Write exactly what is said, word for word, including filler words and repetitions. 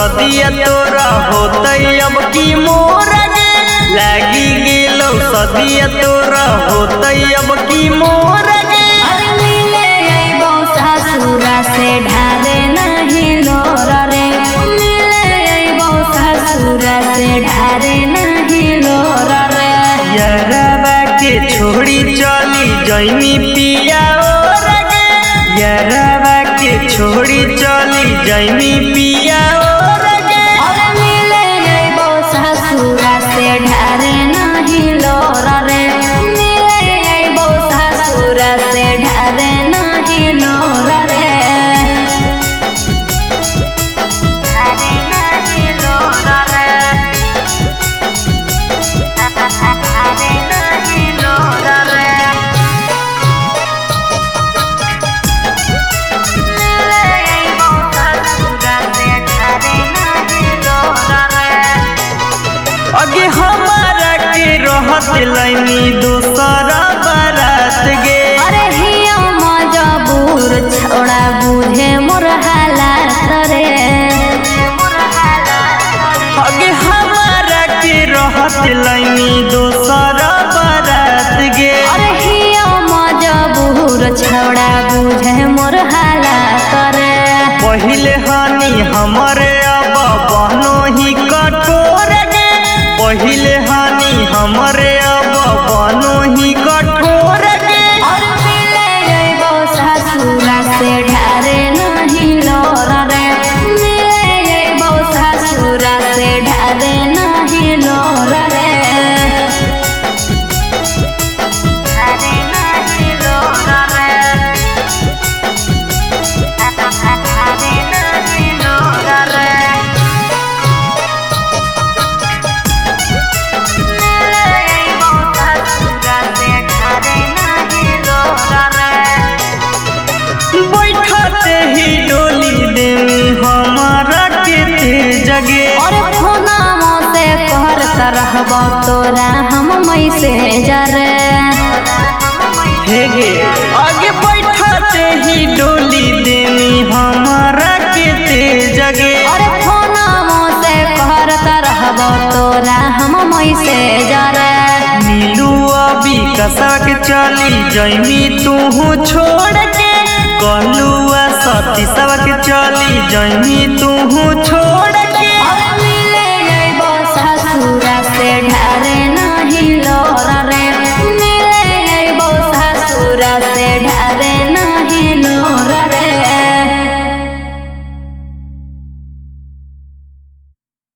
सदिया तोरा होतई अब की मोर गे लागी गेलो सदिया तोरा होतई अब की मोर गे मिले अइबो ससुरा से ढारे नहीं लोर रे मिले अइबो ससुरा से ढारे नहीं लोर रे यारबा के छोड़ी चली जइनी पिया और गे यारबा के छोड़ी चली जइनी पिया और गे मिले अइबो ससुरा से ढारे नहीं लोर रे मिले अइबो ससुरा से ढारे नहीं लोर रे ढारे नहीं लोर रे ढारे नहीं लोर रे मिले अइबो ससुरा से ढारे नहीं लोर रे अगे हमारा के रहत लैनी दूसरा बारात गे अरे हिया मजबूर छोड़ा बुझे मोर हालात रे अगे हमारा के रहत लैनी दूसरा बारात गे अरे हिया मजबूर छोड़ा बुझे मोर हालात रे पहिले हानि हमरे अब बहनो ही कठोर गे पहिले हानि हमरे अब बहनो ही कठोर गे और मिले अइबो ससुरा से ढारे नहीं लोर रे मिले अइबो ससुरा से ढारे नहीं लोर रे ढारे नहीं लोर रे ढारे नहीं लोर रे मिले अइबो ससुरा से ढारे नहीं लोर रे बैठते ही डोली देवी हमारा के ते जगे और फोनामो से कहर करहबो तोरा हम मैसे जरे हे गे आगे बैठते ही डोली देवी हमारा के ते जगे और फोनामो से कहर करहबो तोरा हम मैसे जरे नीलू अभी कसक चली जैनी तू छोड़ के कहलुआ सती सबक चली जैनी तू छोड़ के और